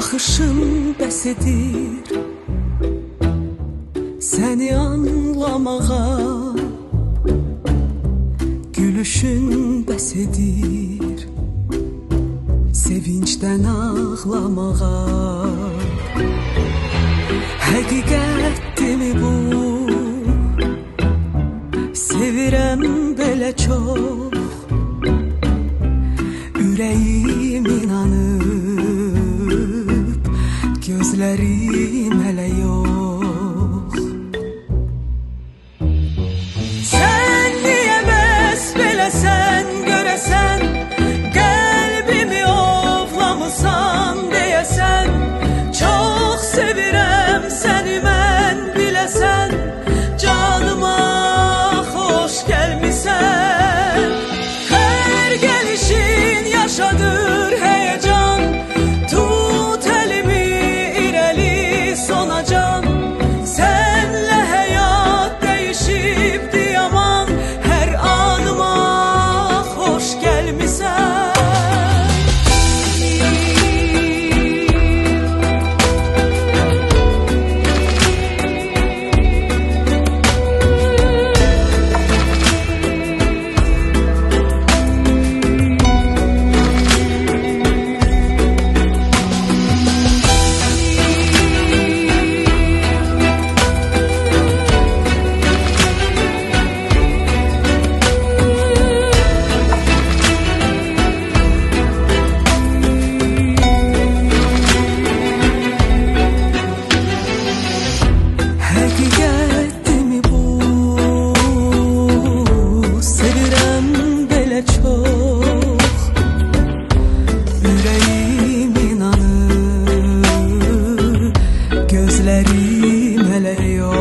Baxışın bəs edir səni anlamağa, gülüşün bəs edir sevincdən ağlamağa. Həqiqətdimi bu? Sevirəm belə çox, ürəyim inanıb, gözlərim hələ yox. Sən niyə bəs beləsən, görəsən, qəlbimi ovlamısan deyəsən, çox sevirəm səni mən biləsən, canıma xoş gəlmisən. Hər gəlişin yaşadır həyəcan, tut əlimi irəli sonacan. Sənlə həyat dəyişibdi yaman, hər anıma xoş gəlmisən. Həqiqətdimi bu? Sevirəm belə çox, ürəyim inanır, gözlərim hələ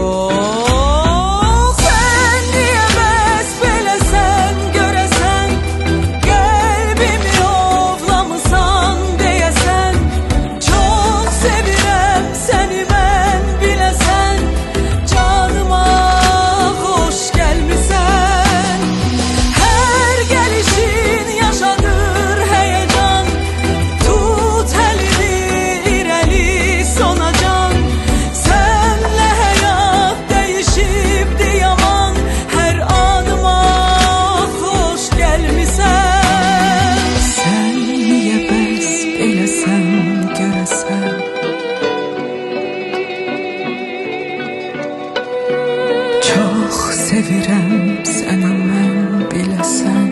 yox. Sən niyə bəs beləsən, görəsən, qəlbimi ovlamısan deyəsən, çox sevirəm səni mən biləsən, canıma xoş gəlmisən. Hər gəlişin yaşadır həyəcan, tut əlimi irəli sonacan. Sənlə həyat dəyişibdi yaman, hər anıma xoş gəlmisən. Sən niyə bəs beləsən, görəsən, çox sevirəm səni mən biləsən.